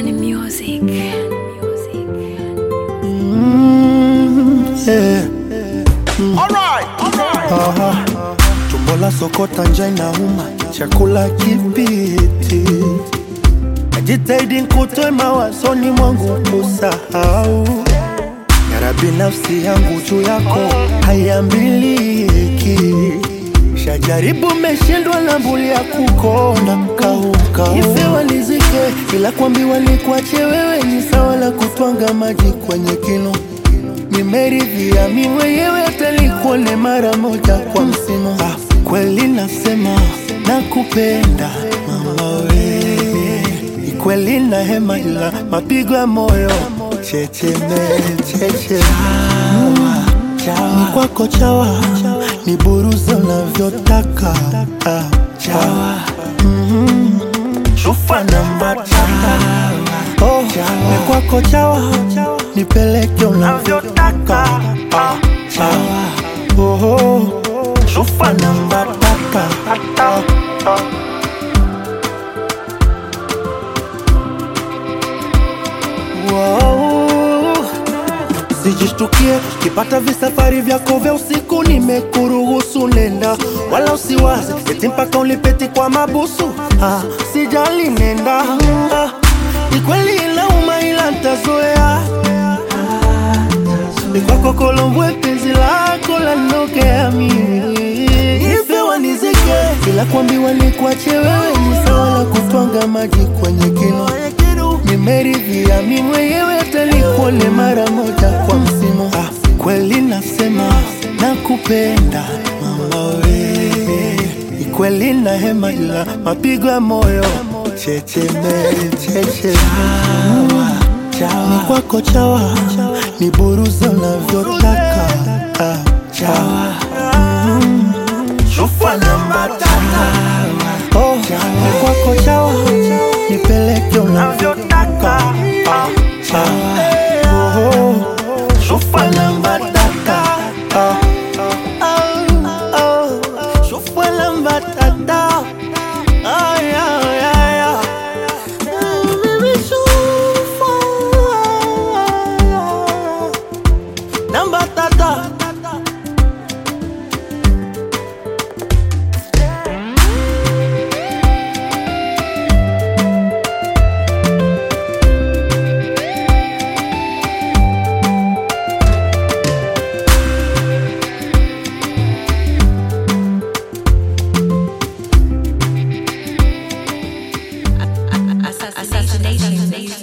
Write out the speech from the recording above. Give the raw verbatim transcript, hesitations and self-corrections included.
Kenny Music. Mm, yeah. Mm. Alright, alright. Aha. Tumbo la sokota, njaa inauma, chakula kipiti. Najitahidi nikutoe mawazoni mwangu kusahau. Ya Rabbi, nafsi yangu juu yako haiambiliki. Shajaribu meshindwa na mbuli ya kukonda kauka. Ife walizike ila kuambiwa nikuache wewe ni sawa la kutwanga maji kwenye kinu. Nimeridhia mimi mwenyewe hata nikuone mara moja kwa msimu. Ah, kweli nasema nakupenda mama we. Ni kweli na hema ila mapigo ya moyo checheme cheche. Ni kwako chawa, ni buruza unavyotaka. Ah, chawa. Mm-hmm. Shufa namba tata. Oh, ni kwako chawa, nipeleke unavyotaka. Ah, chawa. Oh, oh. Shufa namba tata. Ah, ah. Wow. Sijishtukie kipata visafari vyako vya usiku, nimekuruhusu nenda, wala usiwaze eti mpaka ulipeti kwa mabusu. Ah, sijali nenda. Ah, ni kweli inauma ila ntazoea. Ni kwako Kolombwe penzi lako lanokea mimi. Ife wanizike ila kuambiwa nikuache wewe ni sawa la kutwanga maji kwenye kinu. Nimeridhia mimi mwenyewe hata nikuone mara moja kwa msimu. Ah, kweli nasema nakupenda mama we. Ni kweli na hema ila mapigo ya moyo checheme cheche. Ni kwako chawa, ni buruza unavyotaka. Ah, chawa. Mm. Shufa namba tata. Oh, ni kwako chawa, nipeleke unavyotaka. Ah, chawa. Oh, oh. Shufa namba tata. Ah, ah, oh. Shufa namba tata. Ah, yeah, yeah, yeah. Mm, baby, shufa namba tata. Assassination.